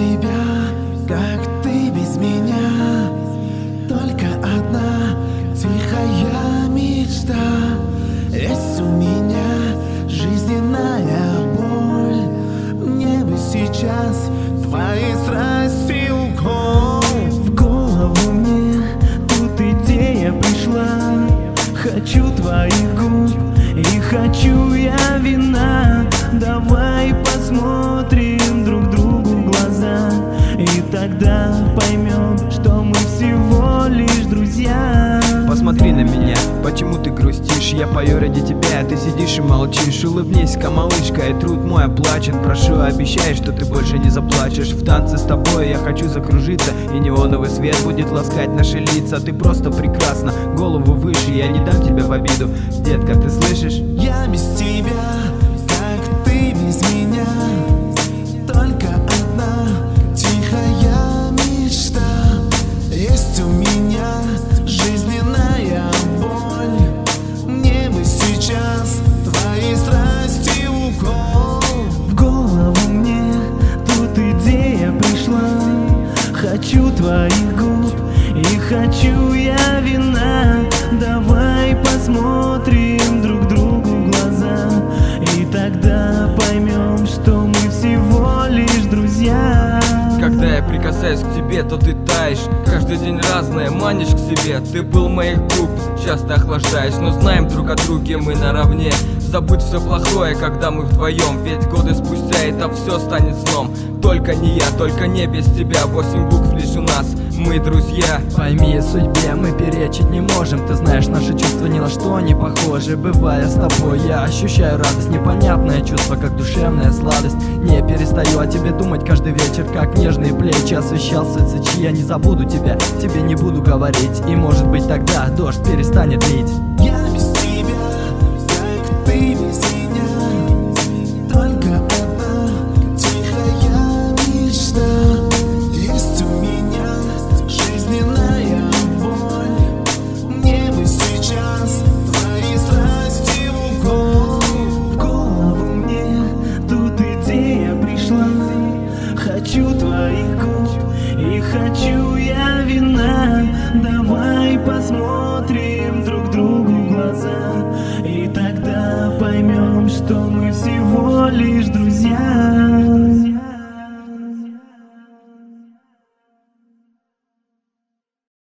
тебя, как ты без меня. Только одна тихая мечта. Есть у меня жизненная боль. Мне бы сейчас твои страсти укол. В голову мне тут идея пришла. Хочу твоих губ и хочу я вина. Давай посмотрим друг другу в глаза, и тогда поймем, что мы всего лишь друзья. Посмотри на меня, почему ты грустишь? Я пою ради тебя, а ты сидишь и молчишь. Улыбнись-ка, малышка, и труд мой оплачен. Прошу, обещай, что ты больше не заплачешь. В танце с тобой я хочу закружиться, и неоновый свет будет ласкать наши лица. Ты просто прекрасна, голову выше, я не дам тебя в обиду. Детка, ты слышишь? Я без тебя, как ты без меня. Только одна тихая мечта. Есть у меня жизненная боль. Мне бы сейчас твои страсти укол. В голову мне тут идея пришла. Хочу твоих губ и хочу я вина. Давай посмотрим друг другу в глаза, и тогда поймем, что мы всего лишь друзья. Когда я прикасаюсь к тебе, то ты таешь. Каждый день разное, манишь к себе. Ты был моих губ, часто охлаждаешь. Но знаем друг о друге мы наравне. Забудь все плохое, когда мы вдвоем. Ведь годы спустя это все станет сном. Только не я, только не без тебя. 8 букв лишь у нас, мы друзья. Пойми, судьбе мы перечить не можем. Ты знаешь, наши чувства ни на что не похожи. Бывая с тобой, я ощущаю радость. Непонятное чувство, как душевная сладость. Не перестаю о тебе думать каждый вечер, как нежные плечи освещал свет свечи. Я не забуду тебя, тебе не буду говорить. И может быть тогда дождь перестанет лить.